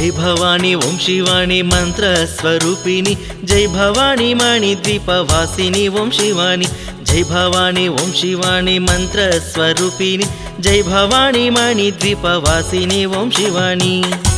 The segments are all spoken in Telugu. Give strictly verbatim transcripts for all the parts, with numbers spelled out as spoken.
జై భవాని ఓం శివాని మంత్ర స్వరూపిణి జై భవాని మణిద్వీపవాసిని ఓం శివాని జై భవాని ఓం శివాని మంత్ర స్వరూపిణి జై భవాని మణిద్వీపవాసిని ఓం శివాని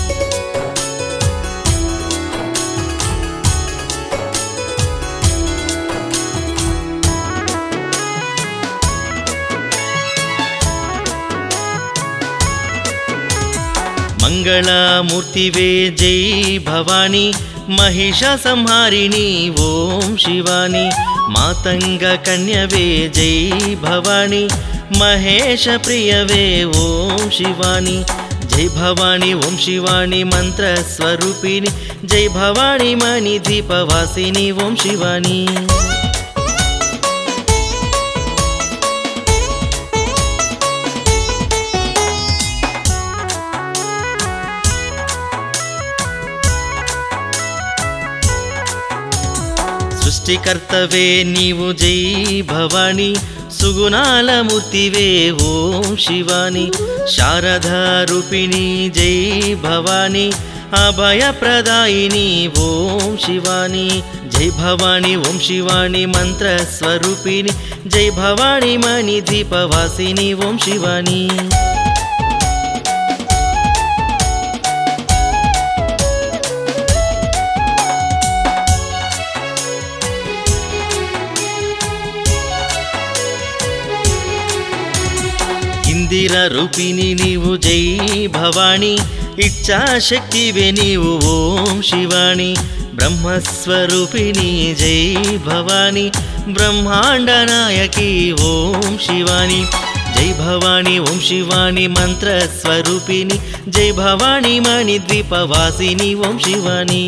మంగళమూర్తివే జై భవాని మహిషసంహారిణి ఓం శివాని మాతంగ కన్యవే జై భవాని మహేష ప్రియవే ఓం శివాని జై భవాని ఓం శివాని మంత్ర స్వరూపిణి జై భవాని మణిద్వీపవాసిని ఓం శివాని సృష్టికర్తవే నీవు జై భవాని సుగుణాల మూర్తివే ఓం శివాని శారదారూపిణి జై భవాని అభయప్రదాయిని ఓం శివాని జై భవాని ఓం శివాని మంత్ర స్వరూపిణి జై భవాని మణిద్వీపవాసిని ఓం శివాని ఇందిర రూపిణి నీవు జై భవాని ఇచ్ఛాశక్తివే నీవు ఓం శివాని బ్రహ్మస్వరూపిణి జై భవాని బ్రహ్మాండ నాయకి ఓం శివాని జై భవాని ఓం శివాని మంత్ర స్వరూపిణి జై భవాని మణిద్వీపవాసిని ఓం శివాని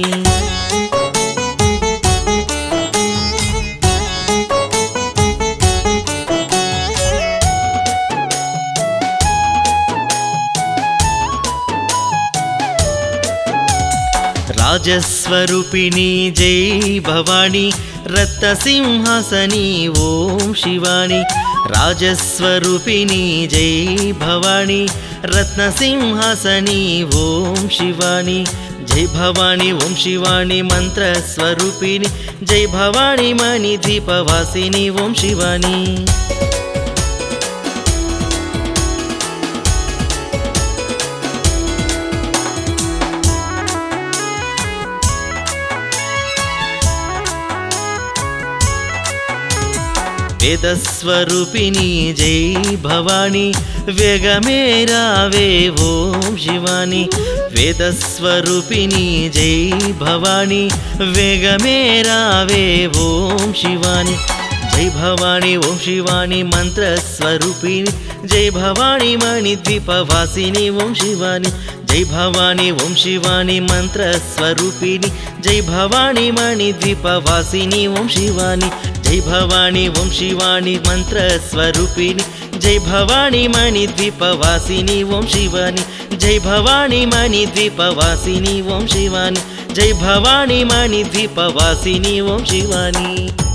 రాజస్వరూపిణి జై భవాని రత్నసింహాసని ఓం శివాని రాజస్వరూపిణి జై భవాని రత్నసింహాసని ఓం శివాని జై భవాని ఓం శివాని మంత్ర స్వరూపిణి జై భవాని మణిద్వీపవాసిని ఓం శివాని వేదస్వరూపిణి జై భవాని వేగమే రావే ఓం శివాని వేదస్వరూపిణి జై భవాని వేగమే రావే ఓం శివాని జై భవాని ఓం శివాని మంత్ర స్వరూపిణి జై భవాని మణిద్వీపవాసిని ఓం శివాని జై భవాని ఓం శివాని మంత్ర స్వరూపిణి జై భవాని మణిద్వీపవాసిని ఓం శివాని జై భవాని ఓం శివాని మంత్ర స్వరూపిణి జై భవాని మణిద్వీపవాసిని ఓం శివాని జై భవాని మణిద్వీపవాసిని ఓం శివాని జై భవాని మణిద్వీపవాసిని ఓం శివాని।